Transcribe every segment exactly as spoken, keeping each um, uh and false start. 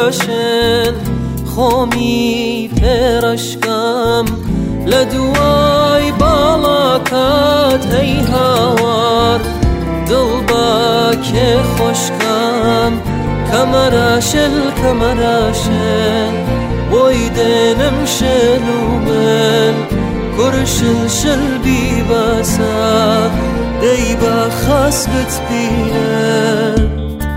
كمرشل خومي فرشكم لدواي بالاكات اي هاوار دلباك خوشكم كمرشل كمرشل ويدنم شلومن كرشل شل بيباسا ديبا خاص بتبينن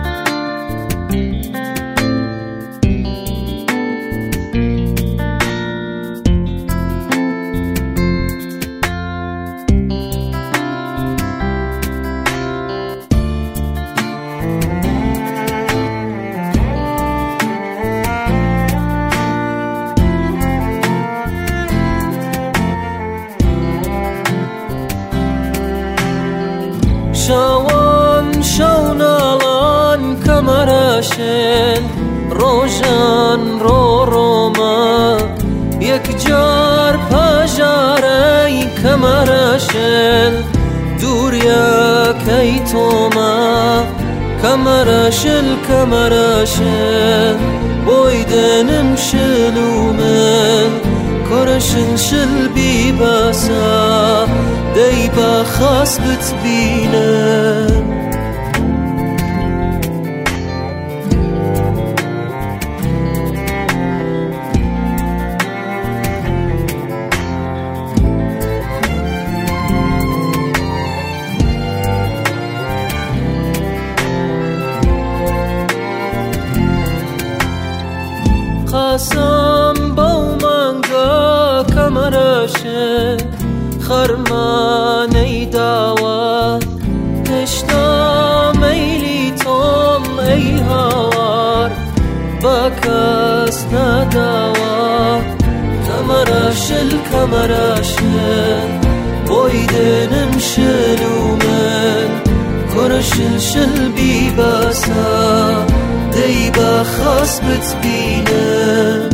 شوان شونالان كمرشل روشن رو روما یک جار پاجاری كمرشل دور یکی توما كمرشل كمرشل بویدنم شلومن كرشل شل بيباسا ديبا خاص بتبينن خاصم بومانگا كمرشل خرماني داوا تشتا ميلي توم اي هوار باكاس نداوا كمرشل كمرشل بويدنم شلومن كرشل شل بيباسا ديبا خاص بتبينن